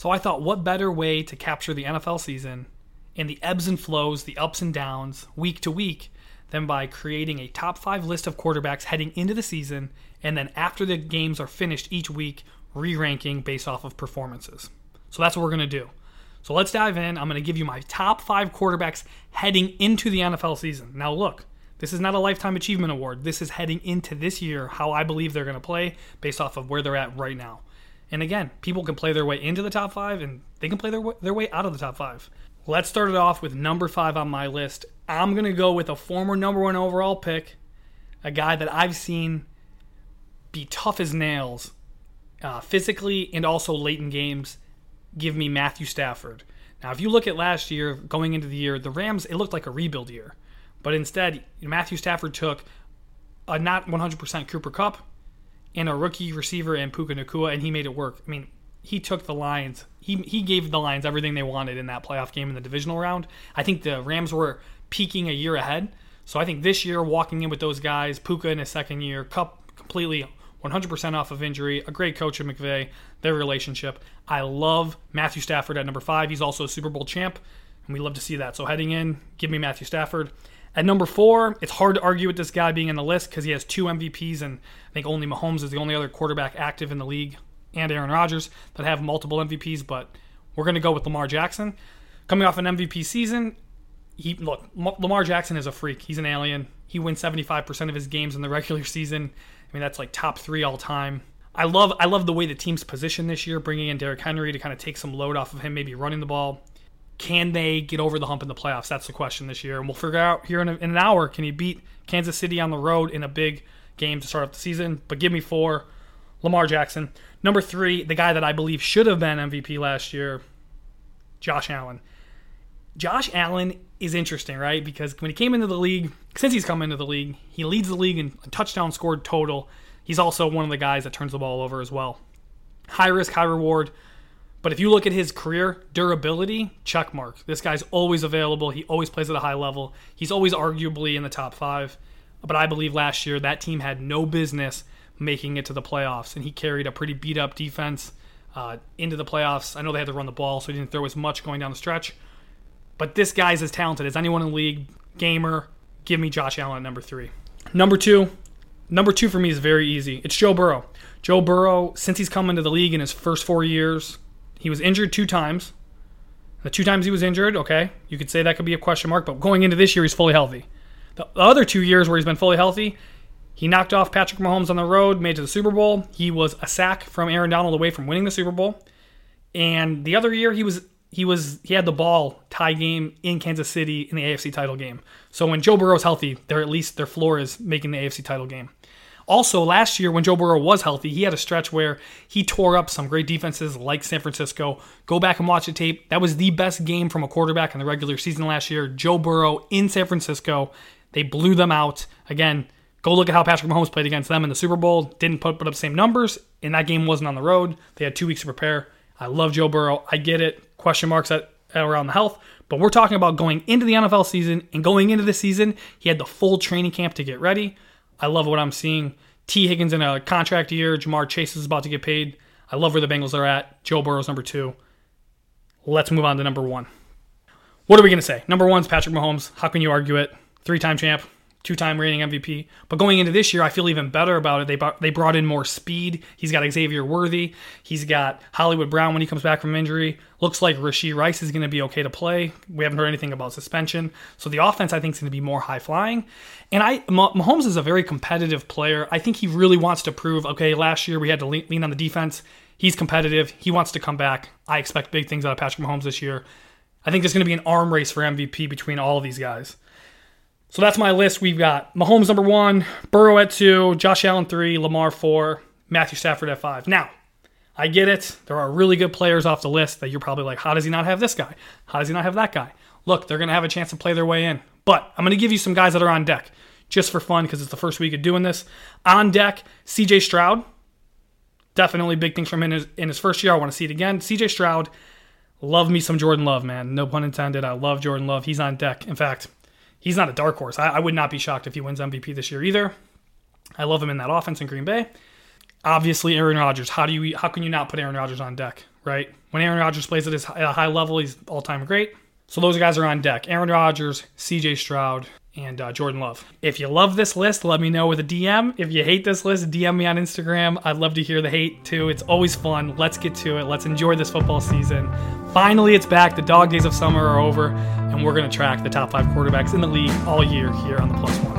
So I thought, what better way to capture the NFL season and the ebbs and flows, the ups and downs, week to week, than by creating a top 5 list of quarterbacks heading into the season, and then after the games are finished each week, re-ranking based off of performances. So that's what we're going to do. So let's dive in. I'm going to give you my top 5 quarterbacks heading into the NFL season. Now look, this is not a Lifetime Achievement Award. This is heading into this year, how I believe they're going to play based off of where they're at right now. And again, people can play their way into the top 5, and they can play their way out of the top 5. Let's start it off with number 5 on my list. I'm going to go with a former number 1 overall pick, a guy that I've seen be tough as nails, physically and also late in games. Give me Matthew Stafford. Now, if you look at last year, going into the year, the Rams, it looked like a rebuild year. But instead, Matthew Stafford took a not 100% Cooper Kupp and a rookie receiver in Puka Nacua, and he made it work. I mean, he took the Lions. He gave the Lions everything they wanted in that playoff game in the divisional round. I think the Rams were peaking a year ahead. So I think this year, walking in with those guys, Puka in his second year, Kupp completely 100% off of injury, a great coach in McVay, their relationship. I love Matthew Stafford at number 5. He's also a Super Bowl champ, and we love to see that. So heading in, give me Matthew Stafford. At number 4, it's hard to argue with this guy being in the list because he has 2 MVPs, and I think only Mahomes is the only other quarterback active in the league, and Aaron Rodgers, that have multiple MVPs, but we're going to go with Lamar Jackson. Coming off an MVP season, Lamar Jackson is a freak. He's an alien. He wins 75% of his games in the regular season. I mean, that's like top 3 all time. I love the way the team's positioned this year, bringing in Derrick Henry to kind of take some load off of him, maybe running the ball. Can they get over the hump in the playoffs? That's the question this year. And we'll figure out here in an hour, can he beat Kansas City on the road in a big game to start off the season? But give me 4, Lamar Jackson. Number 3, the guy that I believe should have been MVP last year, Josh Allen. Josh Allen is interesting, right? Because when he came into the league, since he's come into the league, he leads the league in touchdowns scored total. He's also one of the guys that turns the ball over as well. High risk, high reward. But if you look at his career, durability, check mark. This guy's always available. He always plays at a high level. He's always arguably in the top 5. But I believe last year that team had no business making it to the playoffs, and he carried a pretty beat-up defense into the playoffs. I know they had to run the ball, so he didn't throw as much going down the stretch. But this guy's as talented as anyone in the league. Gamer, give me Josh Allen at number 3. Number two for me is very easy. It's Joe Burrow. Joe Burrow, since he's come into the league in his first 4 years, he was injured 2 times. The 2 times he was injured, okay, you could say that could be a question mark, but going into this year, he's fully healthy. The other 2 years where he's been fully healthy, he knocked off Patrick Mahomes on the road, made it to the Super Bowl. He was a sack from Aaron Donald away from winning the Super Bowl. And the other year, he had the ball tie game in Kansas City in the AFC title game. So when Joe Burrow's healthy, at least their floor is making the AFC title game. Also, last year when Joe Burrow was healthy, he had a stretch where he tore up some great defenses like San Francisco. Go back and watch the tape. That was the best game from a quarterback in the regular season last year. Joe Burrow in San Francisco. They blew them out. Again, go look at how Patrick Mahomes played against them in the Super Bowl. Didn't put up the same numbers, and that game wasn't on the road. They had 2 weeks to prepare. I love Joe Burrow. I get it. Question marks around the health. But we're talking about going into the NFL season, and going into the season, he had the full training camp to get ready. I love what I'm seeing. T. Higgins in a contract year. Jamar Chase is about to get paid. I love where the Bengals are at. Joe Burrow's number 2. Let's move on to number 1. What are we going to say? Number 1's Patrick Mahomes. How can you argue it? 3-time champ. 2-time reigning MVP. But going into this year, I feel even better about it. They brought in more speed. He's got Xavier Worthy. He's got Hollywood Brown when he comes back from injury. Looks like Rashee Rice is going to be okay to play. We haven't heard anything about suspension. So the offense, I think, is going to be more high-flying. And Mahomes is a very competitive player. I think he really wants to prove, okay, last year we had to lean on the defense. He's competitive. He wants to come back. I expect big things out of Patrick Mahomes this year. I think there's going to be an arm race for MVP between all of these guys. So that's my list. We've got Mahomes number 1, Burrow at 2, Josh Allen 3, Lamar 4, Matthew Stafford at 5. Now, I get it. There are really good players off the list that you're probably like, how does he not have this guy? How does he not have that guy? Look, they're going to have a chance to play their way in. But I'm going to give you some guys that are on deck just for fun because it's the first week of doing this. On deck, C.J. Stroud. Definitely big things from him in his first year. I want to see it again. C.J. Stroud, love me some Jordan Love, man. No pun intended. I love Jordan Love. He's on deck. In fact, he's not a dark horse. I would not be shocked if he wins MVP this year either. I love him in that offense in Green Bay. Obviously, Aaron Rodgers. How can you not put Aaron Rodgers on deck, right? When Aaron Rodgers plays at a high level, he's all-time great. So those guys are on deck. Aaron Rodgers, CJ Stroud, and Jordan Love. If you love this list, let me know with a DM. If you hate this list, DM me on Instagram. I'd love to hear the hate too. It's always fun. Let's get to it. Let's enjoy this football season. Finally, it's back. The dog days of summer are over, and we're going to track the top 5 quarterbacks in the league all year here on the Plus One.